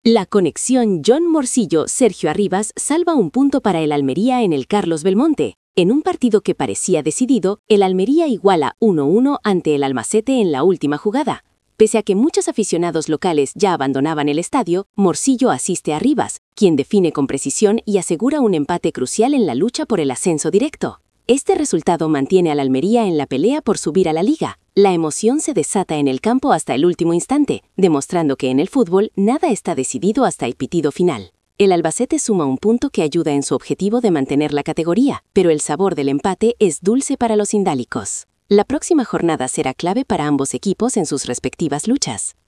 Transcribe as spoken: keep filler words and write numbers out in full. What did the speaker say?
La conexión John Morcillo-Sergio Arribas salva un punto para el Almería en el Carlos Belmonte. En un partido que parecía decidido, el Almería iguala uno uno ante el Albacete en la última jugada. Pese a que muchos aficionados locales ya abandonaban el estadio, Morcillo asiste a Arribas, quien define con precisión y asegura un empate crucial en la lucha por el ascenso directo. Este resultado mantiene al Almería en la pelea por subir a la liga. La emoción se desata en el campo hasta el último instante, demostrando que en el fútbol nada está decidido hasta el pitido final. El Albacete suma un punto que ayuda en su objetivo de mantener la categoría, pero el sabor del empate es dulce para los indálicos. La próxima jornada será clave para ambos equipos en sus respectivas luchas.